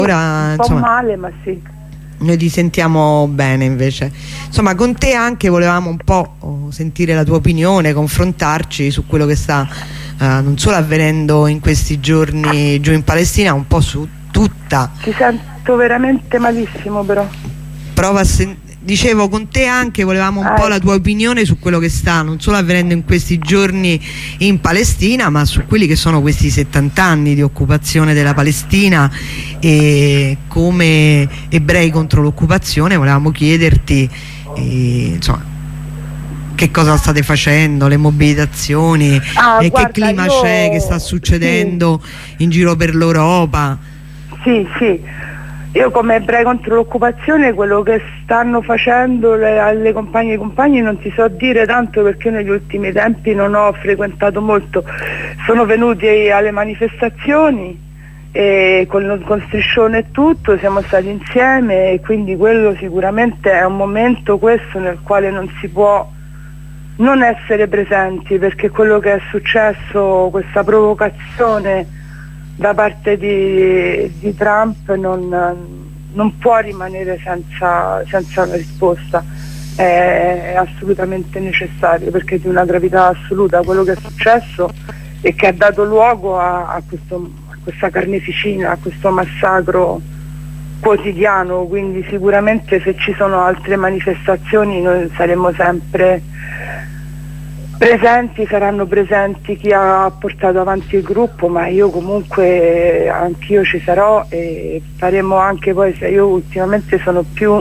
Ora, un po' insomma, male, ma sì. Noi ti sentiamo bene invece. Insomma, con te anche volevamo un po' sentire la tua opinione, confrontarci su quello che sta non solo avvenendo in questi giorni giù in Palestina, un po' su tutta. Ti sento veramente malissimo però. Dicevo, con te anche volevamo un po' la tua opinione su quello che sta non solo avvenendo in questi giorni in Palestina, ma su quelli che sono questi 70 anni di occupazione della Palestina, e come ebrei contro l'occupazione volevamo chiederti insomma, che cosa state facendo, le mobilitazioni, e guarda, che clima c'è, che sta succedendo in giro per l'Europa. Sì. Io come ebrei contro l'occupazione quello che stanno facendo alle compagne e compagni non ti so dire tanto, perché io negli ultimi tempi non ho frequentato molto. Sono venuti alle manifestazioni con striscione e tutto, siamo stati insieme, e quindi quello sicuramente è un momento questo nel quale non si può non essere presenti, perché quello che è successo, questa provocazione da parte di Trump non può rimanere senza una risposta, è assolutamente necessario, perché è di una gravità assoluta quello che è successo e che ha dato luogo a questa carneficina, a questo massacro quotidiano. Quindi sicuramente se ci sono altre manifestazioni noi saremo sempre presenti, saranno presenti chi ha portato avanti il gruppo, ma io comunque anch'io ci sarò, e faremo anche poi, se io ultimamente sono più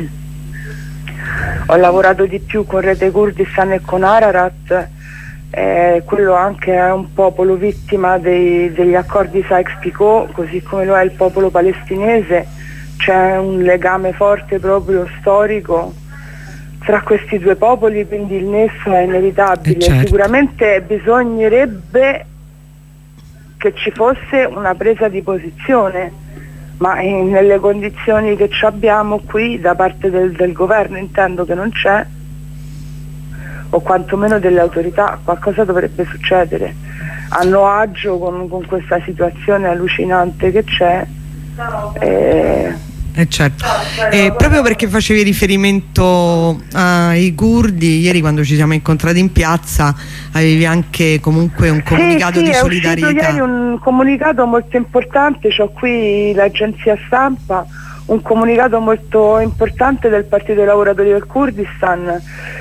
ho lavorato di più con Rete Kurdistan e con Ararat, quello anche è un popolo vittima degli accordi Sykes-Picot, così come lo è il popolo palestinese. C'è un legame forte proprio storico tra questi due popoli, quindi il nesso è inevitabile. Certo. Sicuramente bisognerebbe che ci fosse una presa di posizione, ma nelle condizioni che ci abbiamo qui da parte del governo, intendo, che non c'è, o quantomeno delle autorità, qualcosa dovrebbe succedere. Hanno agio con questa situazione allucinante che c'è. Certo, proprio perché facevi riferimento ai curdi, ieri quando ci siamo incontrati in piazza avevi anche comunque un comunicato di solidarietà. È uscito ieri un comunicato molto importante, c'ho qui l'agenzia stampa, un comunicato molto importante del Partito dei Lavoratori del Kurdistan,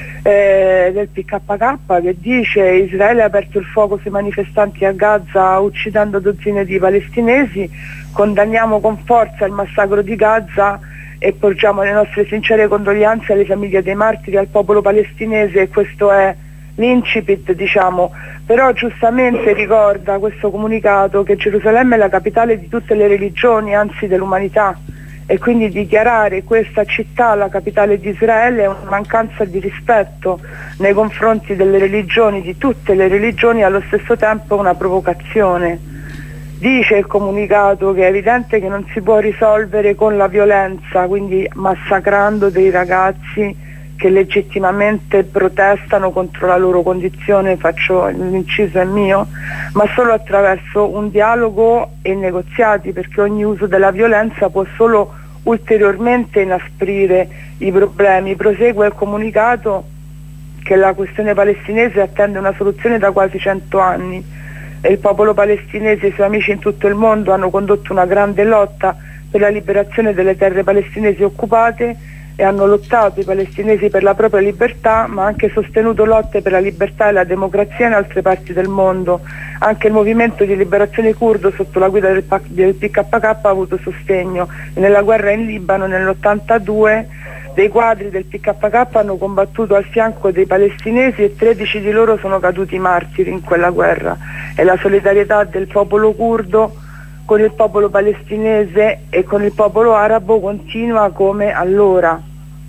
del PKK, che dice: Israele ha aperto il fuoco sui manifestanti a Gaza uccidendo dozzine di palestinesi, condanniamo con forza il massacro di Gaza e porgiamo le nostre sincere condoglianze alle famiglie dei martiri e al popolo palestinese. E questo è l'incipit, diciamo. Però giustamente ricorda questo comunicato che Gerusalemme è la capitale di tutte le religioni, anzi dell'umanità, e quindi dichiarare questa città la capitale di Israele è una mancanza di rispetto nei confronti delle religioni, di tutte le religioni, e allo stesso tempo una provocazione. Dice il comunicato che è evidente che non si può risolvere con la violenza, quindi massacrando dei ragazzi che legittimamente protestano contro la loro condizione, faccio l'inciso è mio, ma solo attraverso un dialogo e negoziati, perché ogni uso della violenza può solo ulteriormente inasprire i problemi. Prosegue il comunicato che la questione palestinese attende una soluzione da quasi 100 anni e il popolo palestinese e i suoi amici in tutto il mondo hanno condotto una grande lotta per la liberazione delle terre palestinesi occupate, e hanno lottato i palestinesi per la propria libertà, ma anche sostenuto lotte per la libertà e la democrazia in altre parti del mondo. Anche il movimento di liberazione curdo sotto la guida del PKK ha avuto sostegno, e nella guerra in Libano nell'82 dei quadri del PKK hanno combattuto al fianco dei palestinesi e 13 di loro sono caduti martiri in quella guerra. E la solidarietà del popolo curdo con il popolo palestinese e con il popolo arabo continua come allora.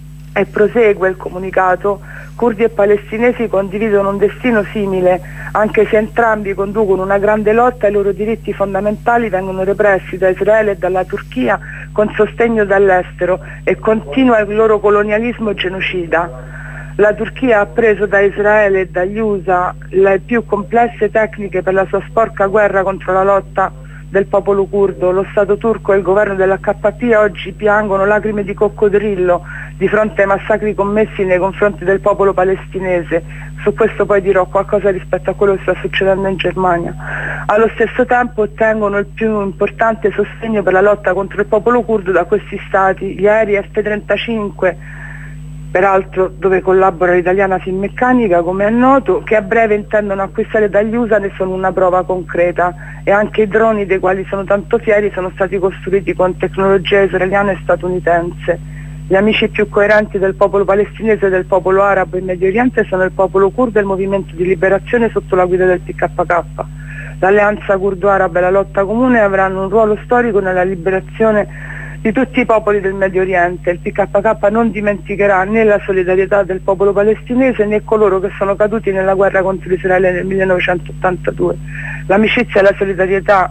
E prosegue il comunicato: curdi e palestinesi condividono un destino simile, anche se entrambi conducono una grande lotta e i loro diritti fondamentali vengono repressi da Israele e dalla Turchia con sostegno dall'estero, e continua il loro colonialismo genocida. La Turchia ha preso da Israele e dagli USA le più complesse tecniche per la sua sporca guerra contro la lotta del popolo curdo. Lo Stato turco e il governo dell'HP oggi piangono lacrime di coccodrillo di fronte ai massacri commessi nei confronti del popolo palestinese. Su questo poi dirò qualcosa rispetto a quello che sta succedendo in Germania. Allo stesso tempo ottengono il più importante sostegno per la lotta contro il popolo curdo da questi stati. Gli aerei F-35, peraltro dove collabora l'italiana Finmeccanica, come è noto, che a breve intendono acquistare dagli USA, ne sono una prova concreta, e anche i droni dei quali sono tanto fieri sono stati costruiti con tecnologia israeliana e statunitense. Gli amici più coerenti del popolo palestinese e del popolo arabo in Medio Oriente sono il popolo curdo e il movimento di liberazione sotto la guida del PKK. L'alleanza curdo-araba e la lotta comune avranno un ruolo storico nella liberazione di tutti i popoli del Medio Oriente. Il PKK non dimenticherà né la solidarietà del popolo palestinese né coloro che sono caduti nella guerra contro Israele nel 1982. L'amicizia e la solidarietà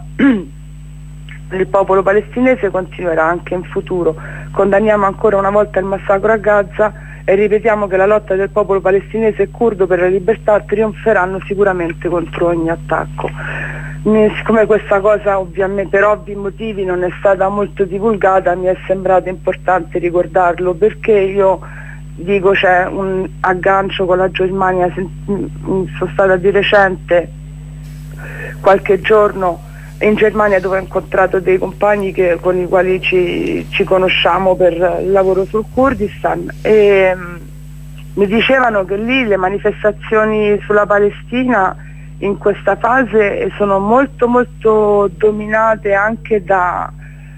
del popolo palestinese continuerà anche in futuro. Condanniamo ancora una volta il massacro a Gaza e ripetiamo che la lotta del popolo palestinese e curdo per la libertà trionferanno sicuramente contro ogni attacco. Siccome questa cosa ovviamente per ovvi motivi non è stata molto divulgata, mi è sembrato importante ricordarlo, perché io dico c'è un aggancio con la Germania. Sono stata di recente qualche giorno in Germania, dove ho incontrato dei compagni con i quali ci conosciamo per il lavoro sul Kurdistan, e mi dicevano che lì le manifestazioni sulla Palestina in questa fase sono molto molto dominate anche da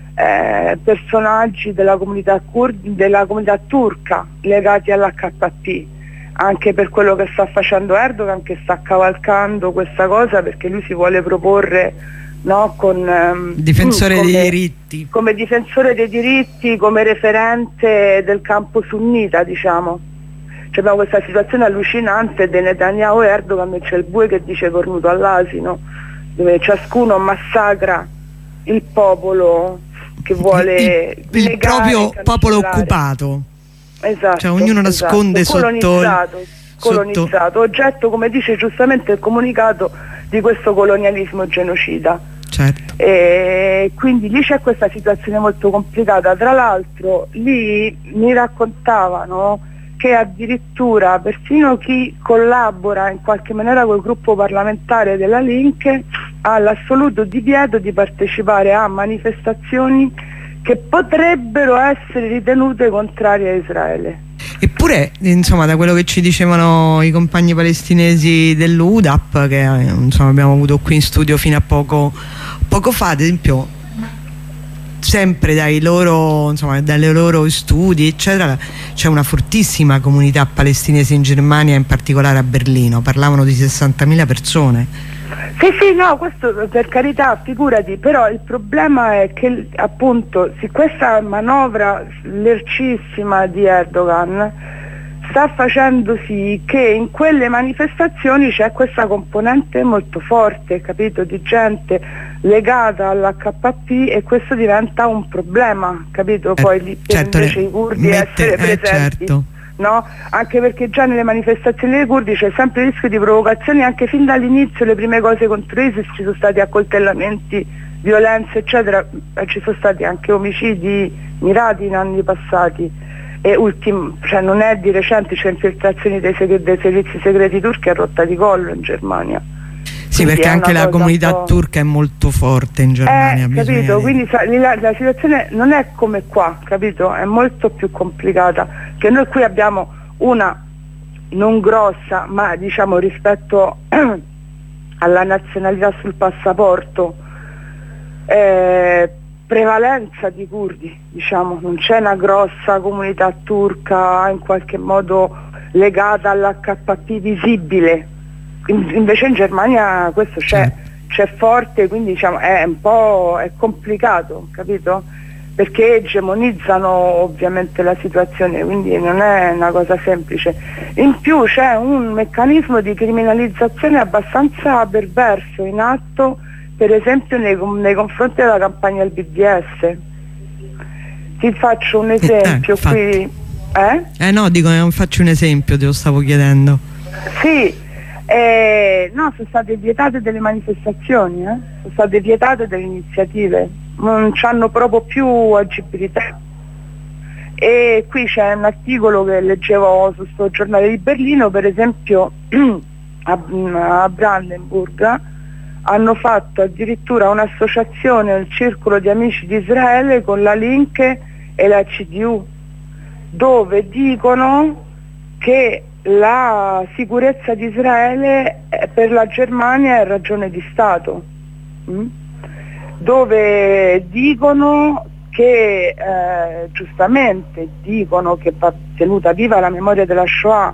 personaggi della comunità turca legati all'HP, anche per quello che sta facendo Erdogan, che sta cavalcando questa cosa perché lui si vuole proporre, no, con difensore dei diritti, come difensore dei diritti, come referente del campo sunnita, diciamo. Cioè, abbiamo questa situazione allucinante di Netanyahu e Erdogan, c'è il bue che dice cornuto all'asino, dove ciascuno massacra il popolo che vuole il proprio popolo occupato. Esatto, cioè ognuno nasconde colonizzato, oggetto, come dice giustamente il comunicato, di questo colonialismo genocida. Certo. E quindi lì c'è questa situazione molto complicata. Tra l'altro lì mi raccontavano che addirittura persino chi collabora in qualche maniera col gruppo parlamentare della Link ha l'assoluto divieto di partecipare a manifestazioni che potrebbero essere ritenute contrarie a Israele. Eppure, insomma, da quello che ci dicevano i compagni palestinesi dell'UDAP, che insomma abbiamo avuto qui in studio fino a poco fa, ad esempio, sempre dai loro studi eccetera, c'è una fortissima comunità palestinese in Germania, in particolare a Berlino. Parlavano di 60.000 persone. Sì, no, questo per carità, figurati, però il problema è che appunto questa manovra lercissima di Erdogan sta facendo sì che in quelle manifestazioni c'è questa componente molto forte, capito, di gente legata all'HP, e questo diventa un problema, capito, poi lì per certo, invece i curdi essere presenti. Certo. No? Anche perché già nelle manifestazioni dei curdi c'è sempre il rischio di provocazioni, anche fin dall'inizio le prime cose contro ISIS ci sono stati accoltellamenti, violenze eccetera, ci sono stati anche omicidi mirati in anni passati, e cioè non è di recente, c'è infiltrazioni dei servizi segreti turchi a rotta di collo in Germania. Sì, quindi perché anche la comunità turca è molto forte in Germania. Capito? Quindi la situazione non è come qua, capito? È molto più complicata, che noi qui abbiamo una non grossa, ma diciamo rispetto alla nazionalità sul passaporto, prevalenza di curdi, diciamo, non c'è una grossa comunità turca in qualche modo legata all'HP visibile. Invece in Germania questo c'è forte, quindi diciamo è complicato, capito? Perché egemonizzano ovviamente la situazione, quindi non è una cosa semplice. In più c'è un meccanismo di criminalizzazione abbastanza perverso in atto, per esempio nei confronti della campagna del BDS. Ti faccio un esempio qui. No, dico, non faccio un esempio, te lo stavo chiedendo. Sì. No, sono state vietate delle manifestazioni, sono state vietate delle iniziative, non hanno proprio più agibilità. E qui c'è un articolo che leggevo su sto giornale di Berlino, per esempio a Brandenburg hanno fatto addirittura un'associazione, il Circolo di Amici di Israele, con la Linke e la CDU, dove dicono che la sicurezza di Israele per la Germania è ragione di Stato, dove dicono che giustamente dicono che va tenuta viva la memoria della Shoah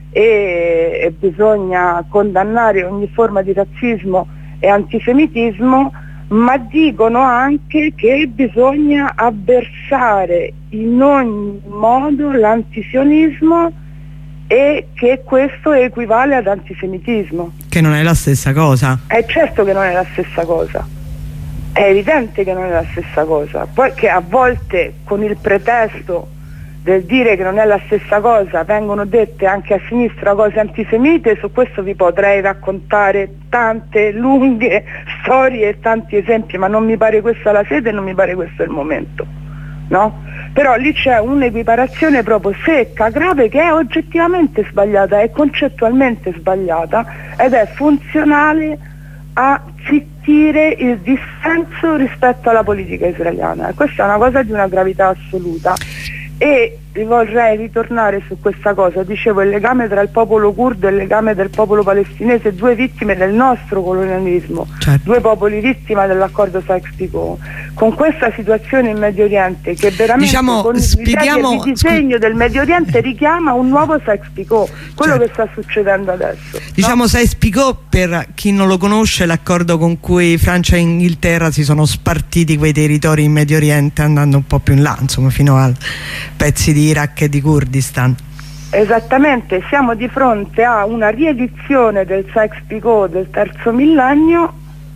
e bisogna condannare ogni forma di razzismo e antisemitismo, ma dicono anche che bisogna avversare in ogni modo l'antisionismo e che questo equivale ad antisemitismo. Che non è la stessa cosa. È certo che non è la stessa cosa, è evidente che non è la stessa cosa. Poi che a volte con il pretesto del dire che non è la stessa cosa vengono dette anche a sinistra cose antisemite, su questo vi potrei raccontare tante lunghe storie e tanti esempi, ma non mi pare questa la sede e non mi pare questo il momento, no? Però lì c'è un'equiparazione proprio secca, grave, che è oggettivamente sbagliata, è concettualmente sbagliata ed è funzionale a zittire il dissenso rispetto alla politica israeliana. E questa è una cosa di una gravità assoluta. E vorrei ritornare su questa cosa, dicevo, il legame tra il popolo curdo e il legame del popolo palestinese, due vittime del nostro colonialismo, certo. Due popoli vittima dell'accordo Sykes-Picot. Con questa situazione in Medio Oriente, che veramente con il disegno del Medio Oriente richiama un nuovo Sykes-Picot, quello certo. Che sta succedendo adesso. Diciamo, no? Sykes-Picot, per chi non lo conosce, è l'accordo con cui Francia e Inghilterra si sono spartiti quei territori in Medio Oriente, andando un po' più in là, insomma, fino a pezzi di Iraq e di Kurdistan. Esattamente, siamo di fronte a una riedizione del Sykes-Picot del terzo millennio,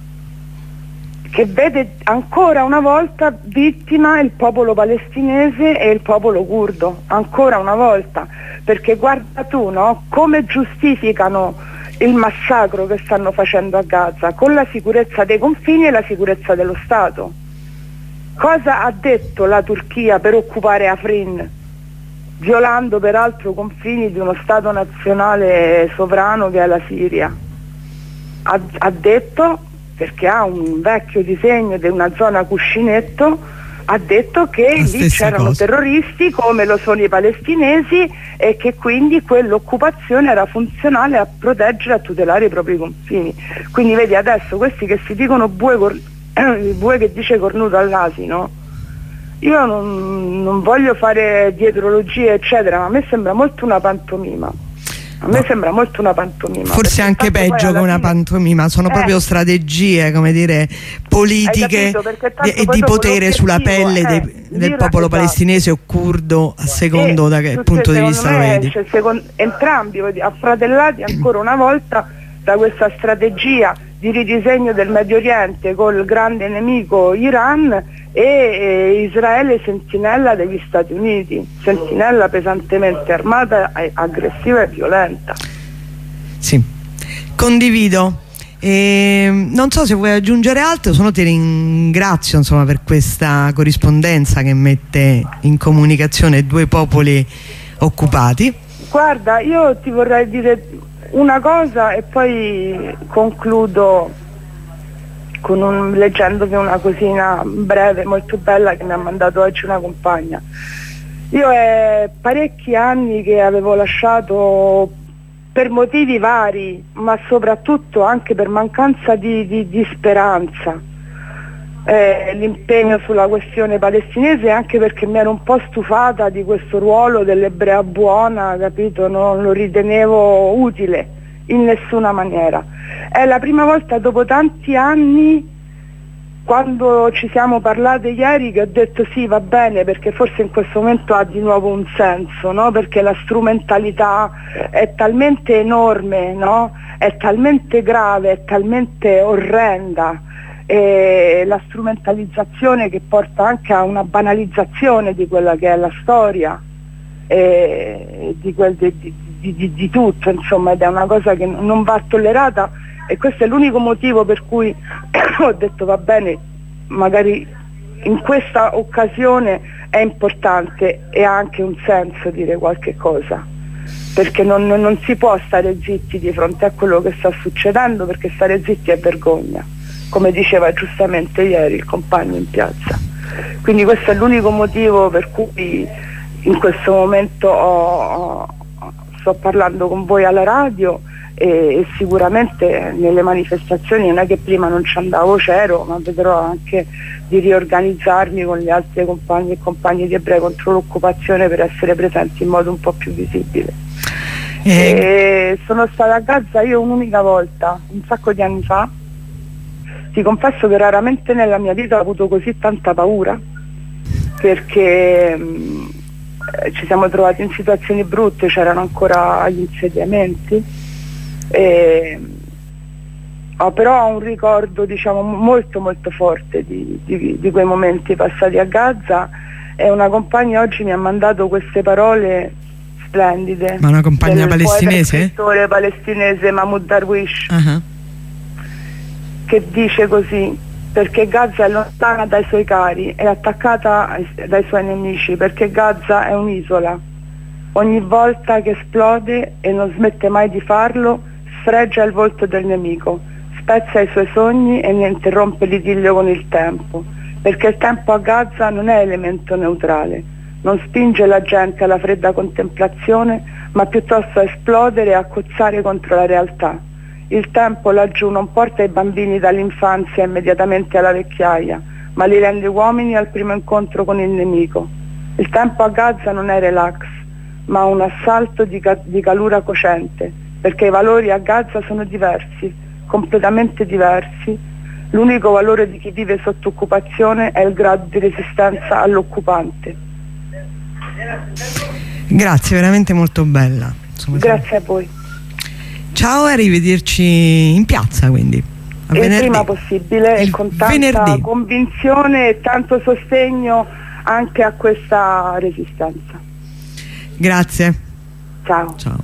che vede ancora una volta vittima il popolo palestinese e il popolo curdo, ancora una volta, perché guarda tu, no? Come giustificano il massacro che stanno facendo a Gaza con la sicurezza dei confini e la sicurezza dello Stato. Cosa ha detto la Turchia per occupare Afrin, violando peraltro confini di uno Stato nazionale sovrano che è la Siria? Ha detto, perché ha un vecchio disegno di una zona cuscinetto, ha detto che lì c'erano terroristi come lo sono i palestinesi e che quindi quell'occupazione era funzionale a proteggere e a tutelare i propri confini. Quindi vedi adesso questi che si dicono il bue che dice cornuto all'asino, io non voglio fare dietrologie eccetera, ma a me sembra molto una pantomima. A me sembra molto una pantomima. Forse anche peggio che una pantomima, sono proprio strategie, come dire, politiche e di potere sulla pelle del popolo palestinese o curdo, a secondo da che punto di vista lo vedi. Entrambi affratellati ancora una volta da questa strategia di ridisegno del Medio Oriente col grande nemico Iran e Israele sentinella degli Stati Uniti, sentinella pesantemente armata, aggressiva e violenta. Sì, condivido. Non so se vuoi aggiungere altro, se no ti ringrazio, insomma, per questa corrispondenza che mette in comunicazione due popoli occupati. Guarda, io ti vorrei dire una cosa e poi concludo leggendovi una cosina breve, molto bella, che mi ha mandato oggi una compagna. Io è parecchi anni che avevo lasciato, per motivi vari, ma soprattutto anche per mancanza di speranza, l'impegno sulla questione palestinese, anche perché mi ero un po' stufata di questo ruolo dell'ebrea buona, capito? Non lo ritenevo utile in nessuna maniera. È la prima volta dopo tanti anni, quando ci siamo parlate ieri, che ho detto sì, va bene, perché forse in questo momento ha di nuovo un senso, no? Perché la strumentalità è talmente enorme, no? È talmente grave, è talmente orrenda, la strumentalizzazione che porta anche a una banalizzazione di quella che è la storia, di di tutto, insomma, ed è una cosa che non va tollerata, e questo è l'unico motivo per cui ho detto va bene, magari in questa occasione è importante e ha anche un senso dire qualche cosa, perché non si può stare zitti di fronte a quello che sta succedendo, perché stare zitti è vergogna, come diceva giustamente ieri il compagno in piazza. Quindi questo è l'unico motivo per cui in questo momento sto parlando con voi alla radio, e sicuramente nelle manifestazioni non è che prima non ci andavo, c'ero, ma vedrò anche di riorganizzarmi con gli altri compagni e compagni di Ebrei contro l'occupazione per essere presenti in modo un po' più visibile. E sono stata a Gaza io un'unica volta, un sacco di anni fa. Ti confesso che raramente nella mia vita ho avuto così tanta paura, perché ci siamo trovati in situazioni brutte, c'erano ancora gli insediamenti, però ho un ricordo, diciamo, molto molto forte di quei momenti passati a Gaza, e una compagna oggi mi ha mandato queste parole splendide. Ma una compagna palestinese? Un scrittore palestinese, Mahmoud Darwish, che dice così: perché Gaza è lontana dai suoi cari, è attaccata dai suoi nemici, perché Gaza è un'isola. Ogni volta che esplode, e non smette mai di farlo, sfregia il volto del nemico, spezza i suoi sogni e ne interrompe l'idillio con il tempo, perché il tempo a Gaza non è elemento neutrale, non spinge la gente alla fredda contemplazione, ma piuttosto a esplodere e a cozzare contro la realtà. Il tempo laggiù non porta i bambini dall'infanzia immediatamente alla vecchiaia, ma li rende uomini al primo incontro con il nemico. Il tempo a Gaza non è relax, ma un assalto di calura cocente, perché i valori a Gaza sono diversi, completamente diversi. L'unico valore di chi vive sotto occupazione è il grado di resistenza all'occupante. Grazie, veramente molto bella. Insomma, grazie a voi. Ciao, e arrivederci in piazza, quindi il prima possibile, e con tanta convinzione e tanto sostegno anche a questa resistenza. Grazie. Ciao. Ciao.